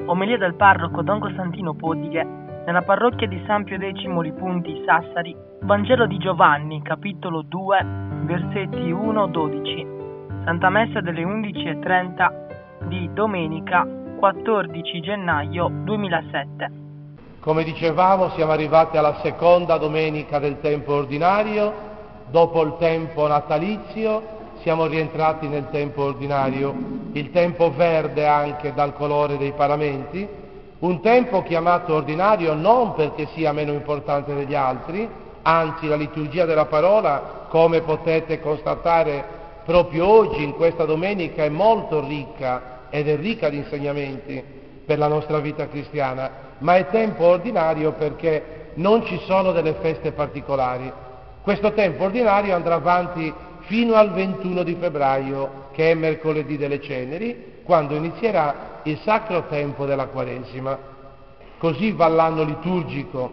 Omelia del parroco Don Costantino Podighe, nella parrocchia di San Pio X Lipunti, Sassari, Vangelo di Giovanni, capitolo 2, versetti 1-12. Santa Messa delle 11:30 di domenica 14 gennaio 2007. Come dicevamo, siamo arrivati alla seconda domenica del tempo ordinario. Dopo il tempo natalizio siamo rientrati nel tempo ordinario, il tempo verde anche dal colore dei paramenti, un tempo chiamato ordinario non perché sia meno importante degli altri, anzi la liturgia della parola, come potete constatare proprio oggi in questa domenica, è molto ricca ed è ricca di insegnamenti per la nostra vita cristiana, ma è tempo ordinario perché non ci sono delle feste particolari. Questo tempo ordinario andrà avanti fino al 21 di febbraio, che è mercoledì delle Ceneri, quando inizierà il sacro tempo della Quaresima. Così va l'anno liturgico.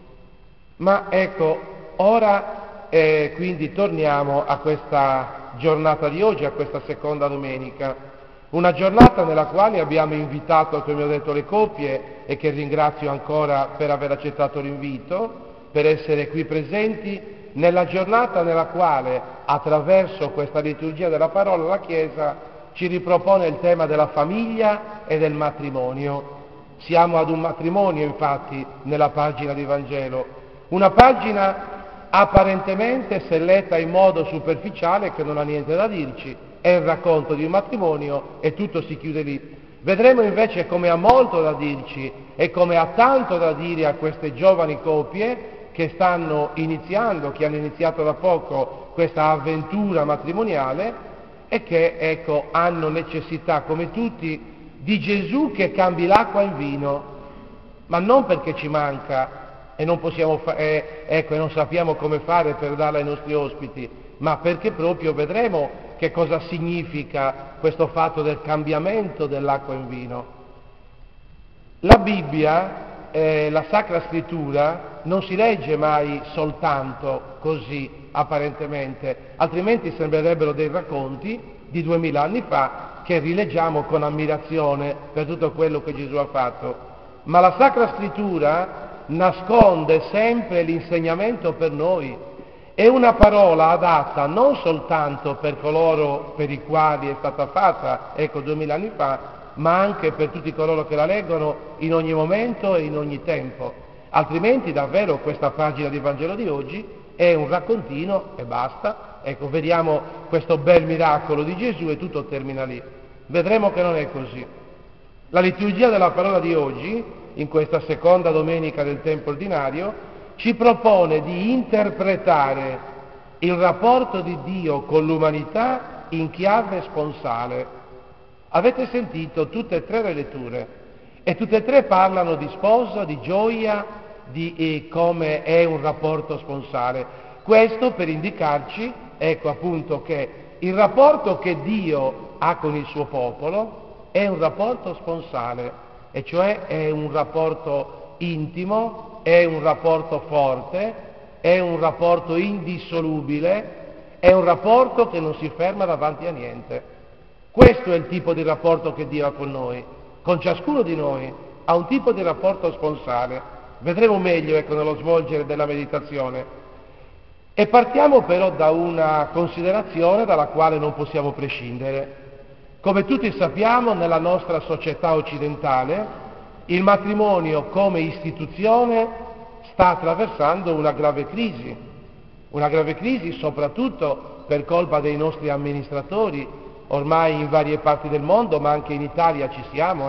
Ma ecco, ora quindi torniamo a questa giornata di oggi, a questa seconda domenica. Una giornata nella quale abbiamo invitato, come ho detto, le coppie, e che ringrazio ancora per aver accettato l'invito, per essere qui presenti, nella giornata nella quale, attraverso questa liturgia della parola, la Chiesa ci ripropone il tema della famiglia e del matrimonio. Siamo ad un matrimonio, infatti, nella pagina di Vangelo, una pagina apparentemente, se letta in modo superficiale, che non ha niente da dirci, è il racconto di un matrimonio e tutto si chiude lì. Vedremo invece come ha molto da dirci e come ha tanto da dire a queste giovani coppie che stanno iniziando, che hanno iniziato da poco questa avventura matrimoniale e che, ecco, hanno necessità, come tutti, di Gesù che cambi l'acqua in vino, ma non perché ci manca e non possiamo e non sappiamo come fare per darla ai nostri ospiti, ma perché proprio vedremo che cosa significa questo fatto del cambiamento dell'acqua in vino. La Bibbia, la Sacra Scrittura, non si legge mai soltanto così, apparentemente, altrimenti sembrerebbero dei racconti di 2000 anni fa che rileggiamo con ammirazione per tutto quello che Gesù ha fatto. Ma la Sacra Scrittura nasconde sempre l'insegnamento per noi. È una parola adatta non soltanto per coloro per i quali è stata fatta, 2000 anni fa, ma anche per tutti coloro che la leggono in ogni momento e in ogni tempo. Altrimenti davvero questa pagina di Vangelo di oggi è un raccontino e basta. Vediamo questo bel miracolo di Gesù e tutto termina lì. Vedremo che non è così. La liturgia della parola di oggi, in questa seconda domenica del tempo ordinario, ci propone di interpretare il rapporto di Dio con l'umanità in chiave sponsale. Avete sentito tutte e tre le letture e tutte e tre parlano di sposa, di gioia, di come è un rapporto sponsale. Questo per indicarci, appunto, che il rapporto che Dio ha con il suo popolo è un rapporto sponsale, e cioè è un rapporto intimo, è un rapporto forte, è un rapporto indissolubile, è un rapporto che non si ferma davanti a niente. Questo è il tipo di rapporto che Dio ha con noi, con ciascuno di noi, ha un tipo di rapporto sponsale. Vedremo meglio, nello svolgere della meditazione. E partiamo però da una considerazione dalla quale non possiamo prescindere. Come tutti sappiamo, nella nostra società occidentale, il matrimonio come istituzione sta attraversando una grave crisi soprattutto per colpa dei nostri amministratori, ormai in varie parti del mondo, ma anche in Italia ci siamo,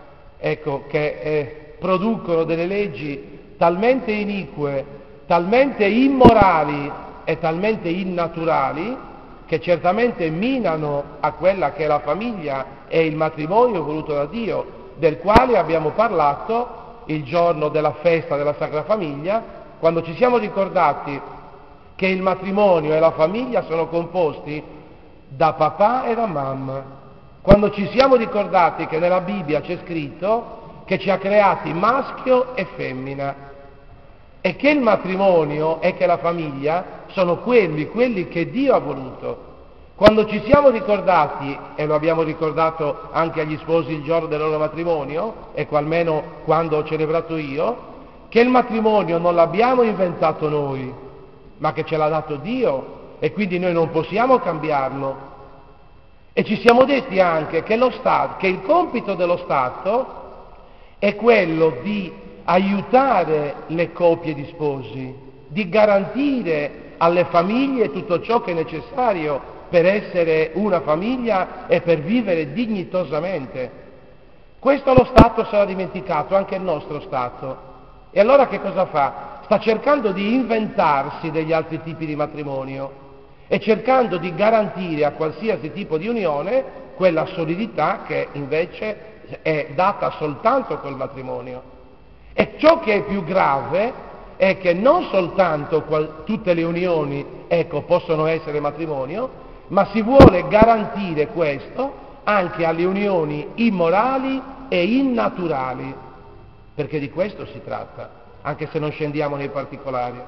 che producono delle leggi talmente inique, talmente immorali e talmente innaturali che certamente minano a quella che è la famiglia e il matrimonio voluto da Dio, del quale abbiamo parlato il giorno della festa della Sacra Famiglia, quando ci siamo ricordati che il matrimonio e la famiglia sono composti da papà e da mamma, quando ci siamo ricordati che nella Bibbia c'è scritto che ci ha creati maschio e femmina e che il matrimonio e che la famiglia sono quelli che Dio ha voluto. Quando ci siamo ricordati, e lo abbiamo ricordato anche agli sposi il giorno del loro matrimonio, ecco almeno quando ho celebrato io, che il matrimonio non l'abbiamo inventato noi, ma che ce l'ha dato Dio, e quindi noi non possiamo cambiarlo. E ci siamo detti anche che il compito dello Stato è quello di aiutare le coppie di sposi, di garantire alle famiglie tutto ciò che è necessario per essere una famiglia e per vivere dignitosamente. Questo lo Stato se l'ha dimenticato, anche il nostro Stato. E allora che cosa fa? Sta cercando di inventarsi degli altri tipi di matrimonio e cercando di garantire a qualsiasi tipo di unione quella solidità che invece è data soltanto col matrimonio. E ciò che è più grave è che non soltanto tutte le unioni, possono essere matrimonio, ma si vuole garantire questo anche alle unioni immorali e innaturali, perché di questo si tratta, anche se non scendiamo nei particolari.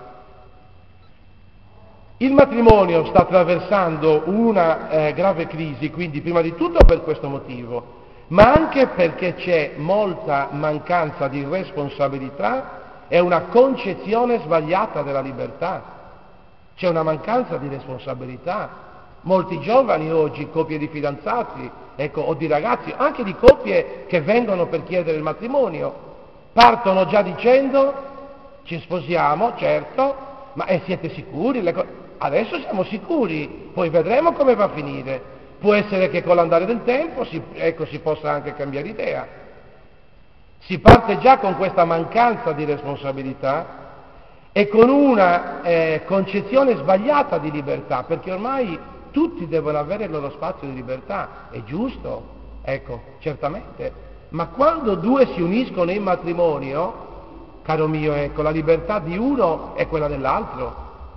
Il matrimonio sta attraversando una grave crisi, quindi prima di tutto per questo motivo, ma anche perché c'è molta mancanza di responsabilità e una concezione sbagliata della libertà. C'è una mancanza di responsabilità. Molti giovani oggi, coppie di fidanzati, o di ragazzi, anche di coppie che vengono per chiedere il matrimonio, partono già dicendo: ci sposiamo, certo, ma siete sicuri? Adesso siamo sicuri, poi vedremo come va a finire. Può essere che con l'andare del tempo si possa anche cambiare idea. Si parte già con questa mancanza di responsabilità e con una concezione sbagliata di libertà, perché ormai tutti devono avere il loro spazio di libertà, è giusto, certamente, ma quando due si uniscono in matrimonio, caro mio, la libertà di uno è quella dell'altro,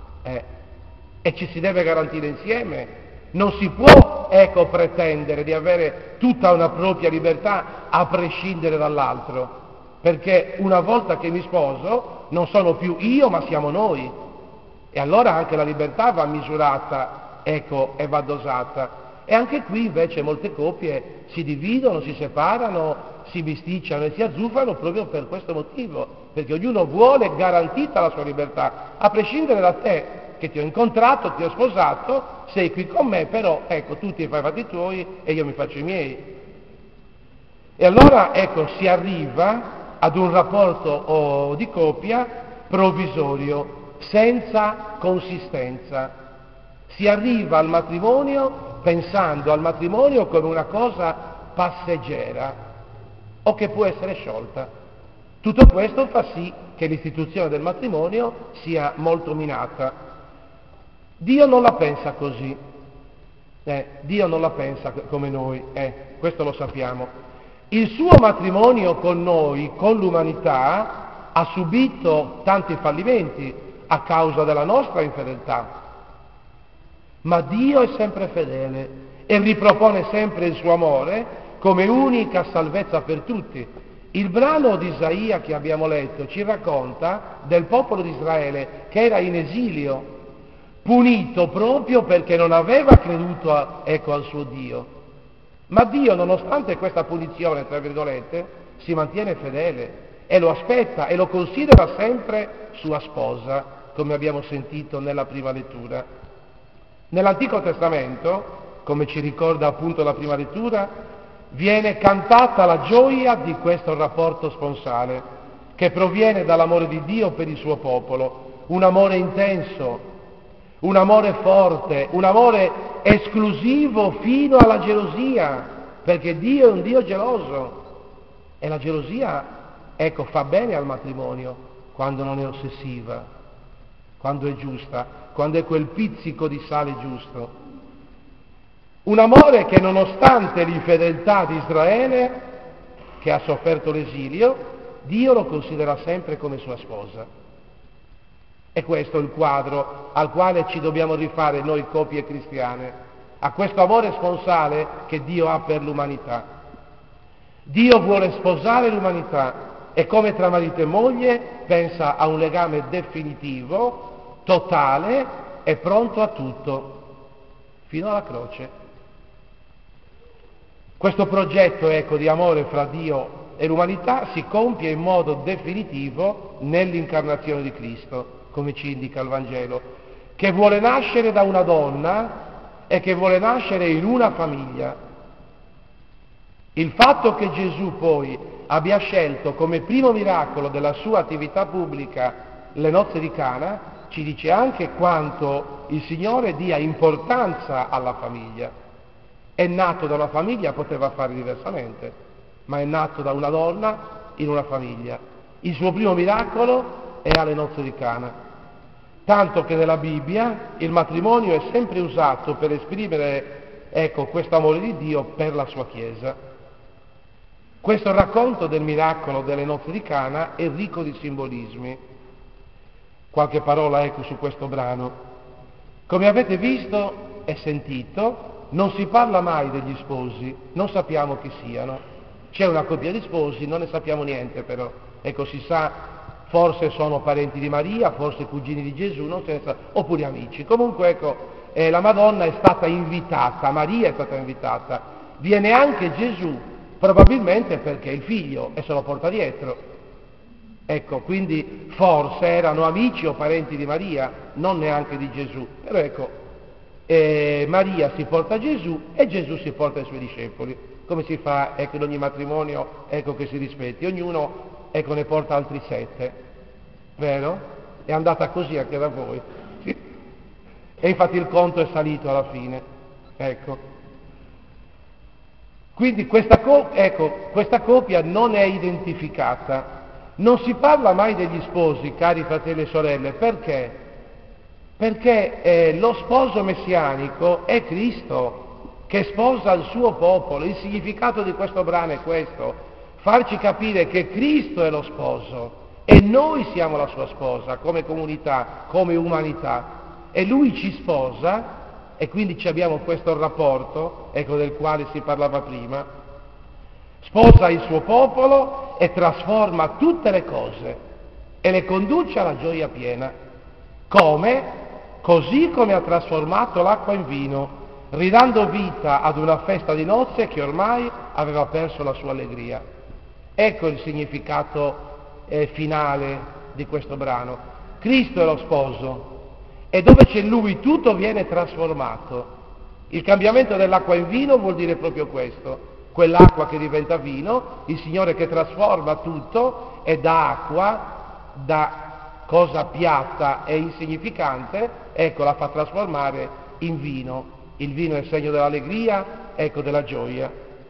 e ci si deve garantire insieme. Non si può, pretendere di avere tutta una propria libertà a prescindere dall'altro, perché una volta che mi sposo non sono più io, ma siamo noi, e allora anche la libertà va misurata, e va dosata. E anche qui invece molte coppie si dividono, si separano, si bisticciano e si azzufano proprio per questo motivo, perché ognuno vuole garantita la sua libertà, a prescindere da te, che ti ho incontrato, ti ho sposato, sei qui con me, però tu ti fai i fatti tuoi e io mi faccio i miei. E allora si arriva ad un rapporto di coppia provvisorio, senza consistenza. Si arriva al matrimonio pensando al matrimonio come una cosa passeggera o che può essere sciolta. Tutto questo fa sì che l'istituzione del matrimonio sia molto minata. Dio non la pensa così, Dio non la pensa come noi, questo lo sappiamo. Il suo matrimonio con noi, con l'umanità, ha subito tanti fallimenti a causa della nostra infedeltà. Ma Dio è sempre fedele e ripropone sempre il suo amore come unica salvezza per tutti. Il brano di Isaia che abbiamo letto ci racconta del popolo di Israele che era in esilio, punito proprio perché non aveva creduto al suo Dio. Ma Dio, nonostante questa punizione, tra virgolette, si mantiene fedele e lo aspetta e lo considera sempre sua sposa, come abbiamo sentito nella prima lettura. Nell'Antico Testamento, come ci ricorda appunto la prima lettura, viene cantata la gioia di questo rapporto sponsale, che proviene dall'amore di Dio per il suo popolo, un amore intenso, un amore forte, un amore esclusivo fino alla gelosia, perché Dio è un Dio geloso e la gelosia, fa bene al matrimonio quando non è ossessiva, quando è giusta, quando è quel pizzico di sale giusto. Un amore che nonostante l'infedeltà di Israele, che ha sofferto l'esilio, Dio lo considera sempre come sua sposa. E questo è il quadro al quale ci dobbiamo rifare noi coppie cristiane, a questo amore sponsale che Dio ha per l'umanità. Dio vuole sposare l'umanità e come tra marito e moglie pensa a un legame definitivo, totale e pronto a tutto, fino alla croce. Questo progetto, di amore fra Dio e l'umanità si compie in modo definitivo nell'incarnazione di Cristo, come ci indica il Vangelo, che vuole nascere da una donna e che vuole nascere in una famiglia. Il fatto che Gesù poi abbia scelto come primo miracolo della sua attività pubblica le nozze di Cana ci dice anche quanto il Signore dia importanza alla famiglia. È nato da una famiglia, poteva fare diversamente, ma è nato da una donna in una famiglia. Il suo primo miracolo è alle nozze di Cana, tanto che nella Bibbia il matrimonio è sempre usato per esprimere, questo amore di Dio per la sua Chiesa. Questo racconto del miracolo delle nozze di Cana è ricco di simbolismi. Qualche parola su questo brano. Come avete visto e sentito, non si parla mai degli sposi, non sappiamo chi siano. C'è una coppia di sposi, non ne sappiamo niente però. Si sa, forse sono parenti di Maria, forse cugini di Gesù, non se ne sa, oppure amici. Comunque la Madonna è stata invitata, Maria è stata invitata. Viene anche Gesù, probabilmente perché è il figlio e se lo porta dietro. Quindi forse erano amici o parenti di Maria, non neanche di Gesù. Però Maria si porta Gesù e Gesù si porta i suoi discepoli. Come si fa in ogni matrimonio che si rispetti? Ognuno ne porta altri 7, vero? È andata così anche da voi. Sì. E infatti il conto è salito alla fine. Quindi questa coppia non è identificata. Non si parla mai degli sposi, cari fratelli e sorelle, perché? Perché lo sposo messianico è Cristo, che sposa il suo popolo. Il significato di questo brano è questo: farci capire che Cristo è lo sposo e noi siamo la sua sposa, come comunità, come umanità, e Lui ci sposa, e quindi abbiamo questo rapporto, del quale si parlava prima. Sposa il suo popolo e trasforma tutte le cose e le conduce alla gioia piena. Come? Così come ha trasformato l'acqua in vino, ridando vita ad una festa di nozze che ormai aveva perso la sua allegria. Ecco il significato finale di questo brano. Cristo è lo sposo e dove c'è Lui tutto viene trasformato. Il cambiamento dell'acqua in vino vuol dire proprio questo. Quell'acqua che diventa vino, il Signore che trasforma tutto e da acqua, da cosa piatta e insignificante, la fa trasformare in vino. Il vino è il segno dell'allegria, della gioia.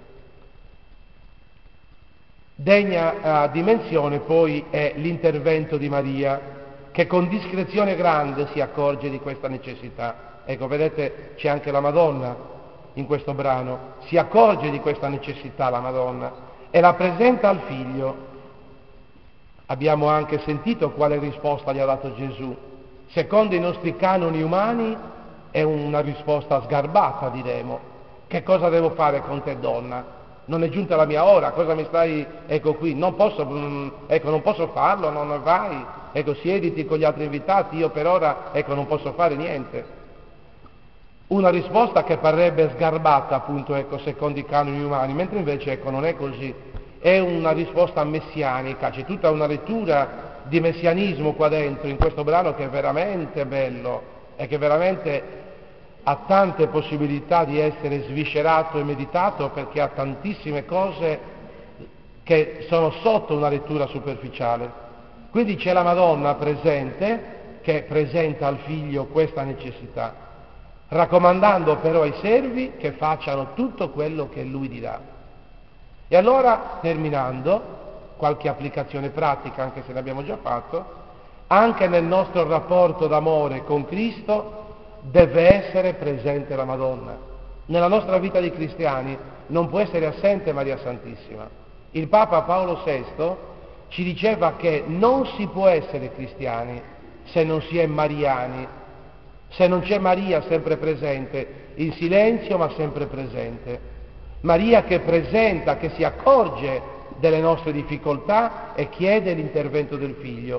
Degna dimensione poi è l'intervento di Maria, che con discrezione grande si accorge di questa necessità. Vedete, c'è anche la Madonna in questo brano, si accorge di questa necessità la Madonna e la presenta al figlio. Abbiamo anche sentito quale risposta gli ha dato Gesù. Secondo i nostri canoni umani è una risposta sgarbata, diremo. Che cosa devo fare con te, donna? Non è giunta la mia ora, cosa mi stai, qui? Non posso farlo, non vai, siediti con gli altri invitati, io per ora, non posso fare niente. Una risposta che parrebbe sgarbata, appunto, secondo i canoni umani, mentre invece, non è così. È una risposta messianica, c'è tutta una lettura di messianismo qua dentro, in questo brano, che è veramente bello e che veramente ha tante possibilità di essere sviscerato e meditato, perché ha tantissime cose che sono sotto una lettura superficiale. Quindi c'è la Madonna presente, che presenta al figlio questa necessità, raccomandando però ai servi che facciano tutto quello che lui dirà. E allora, terminando, qualche applicazione pratica, anche se l'abbiamo già fatto, anche nel nostro rapporto d'amore con Cristo deve essere presente la Madonna. Nella nostra vita di cristiani non può essere assente Maria Santissima. Il Papa Paolo VI ci diceva che non si può essere cristiani se non si è mariani, se non c'è Maria sempre presente, in silenzio ma sempre presente. Maria che presenta, che si accorge delle nostre difficoltà e chiede l'intervento del Figlio.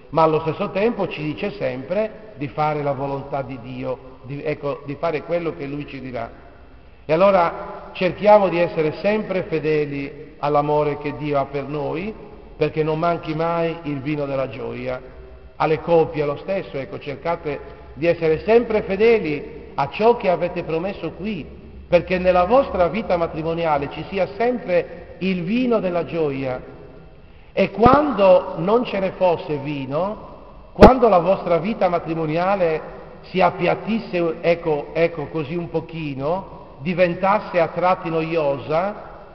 ma allo stesso tempo ci dice sempre di fare la volontà di Dio, di fare quello che Lui ci dirà. E allora cerchiamo di essere sempre fedeli all'amore che Dio ha per noi, perché non manchi mai il vino della gioia. Alle coppie lo stesso, cercate di essere sempre fedeli a ciò che avete promesso qui, perché nella vostra vita matrimoniale ci sia sempre il vino della gioia. E quando non ce ne fosse vino, quando la vostra vita matrimoniale si appiattisse, così un pochino, diventasse a tratti noiosa,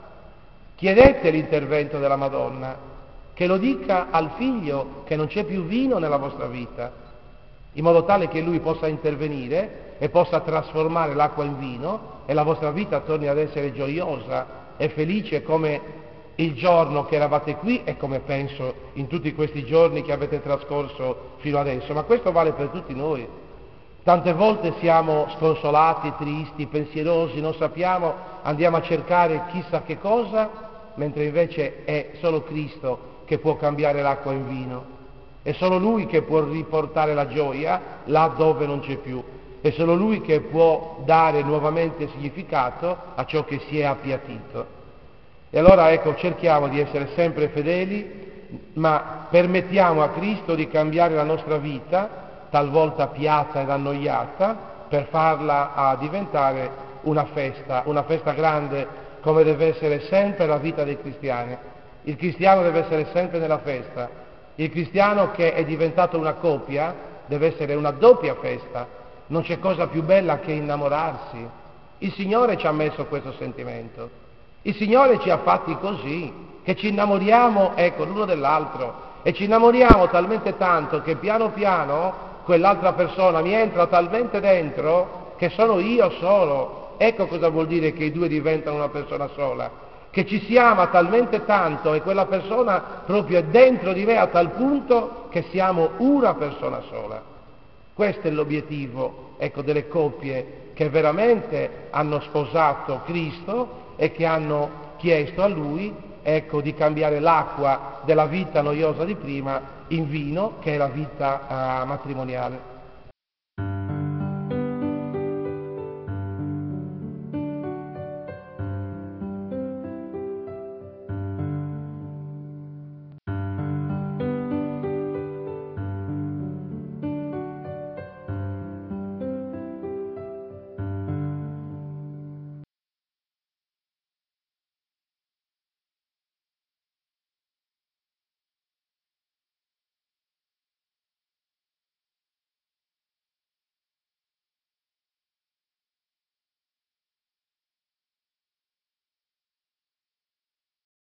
chiedete l'intervento della Madonna, che lo dica al figlio che non c'è più vino nella vostra vita, in modo tale che lui possa intervenire e possa trasformare l'acqua in vino e la vostra vita torni ad essere gioiosa e felice come il giorno che eravate qui e come penso in tutti questi giorni che avete trascorso fino adesso. Ma questo vale per tutti noi. Tante volte siamo sconsolati, tristi, pensierosi, non sappiamo, andiamo a cercare chissà che cosa, mentre invece è solo Cristo che può cambiare l'acqua in vino. È solo Lui che può riportare la gioia là dove non c'è più. È solo Lui che può dare nuovamente significato a ciò che si è appiattito. E allora cerchiamo di essere sempre fedeli, ma permettiamo a Cristo di cambiare la nostra vita, talvolta piatta ed annoiata, per farla diventare una festa grande, come deve essere sempre la vita dei cristiani. Il cristiano deve essere sempre nella festa. Il cristiano che è diventato una coppia deve essere una doppia festa. Non c'è cosa più bella che innamorarsi. Il Signore ci ha messo questo sentimento. Il Signore ci ha fatti così, che ci innamoriamo, l'uno dell'altro, e ci innamoriamo talmente tanto che piano piano quell'altra persona mi entra talmente dentro che sono io solo. Ecco cosa vuol dire che i due diventano una persona sola, che ci si ama talmente tanto e quella persona proprio è dentro di me a tal punto che siamo una persona sola. Questo è l'obiettivo, delle coppie che veramente hanno sposato Cristo e che hanno chiesto a Lui, di cambiare l'acqua della vita noiosa di prima in vino, che è la vita matrimoniale.